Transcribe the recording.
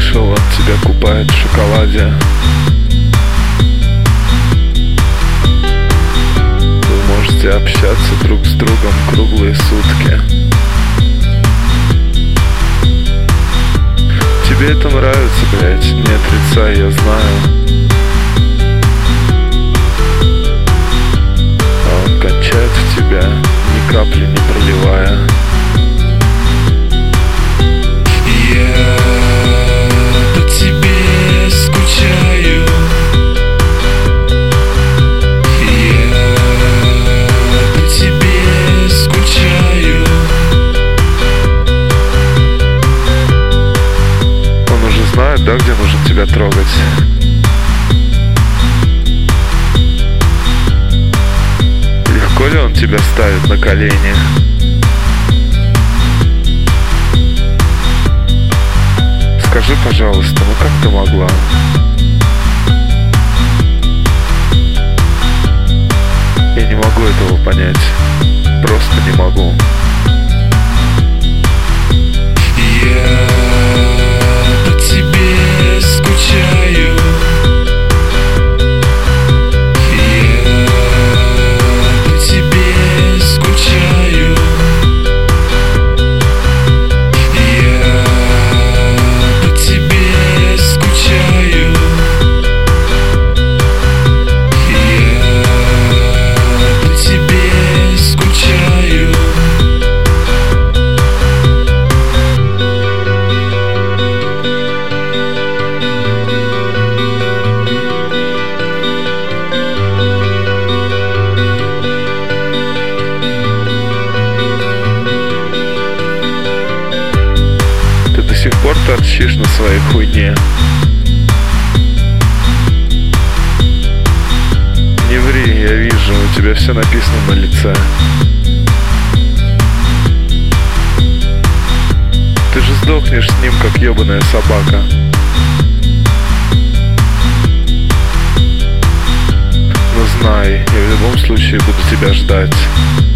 слышал, он тебя купает в шоколаде. Вы можете общаться друг с другом круглые сутки. Тебе это нравится, блядь, не отрицай, я знаю. А он кончает в тебя, ни капли не проливая. Я по тебе скучаю. Я по тебе скучаю. Он уже знает, да, где нужно тебя трогать? Легко ли он тебя ставит на колени? Скажи, пожалуйста, ну как ты могла? Я не могу этого понять. Просто не могу. Я по тебе скучаю. Я по тебе скучаю. Я по тебе скучаю. Я по тебе скучаю. Ты до сих пор торчишь на своей хуйне. Не ври, я вижу, у тебя все написано на лице. Ты же сдохнешь с ним, как ебаная собака. Но знай, я в любом случае буду тебя ждать.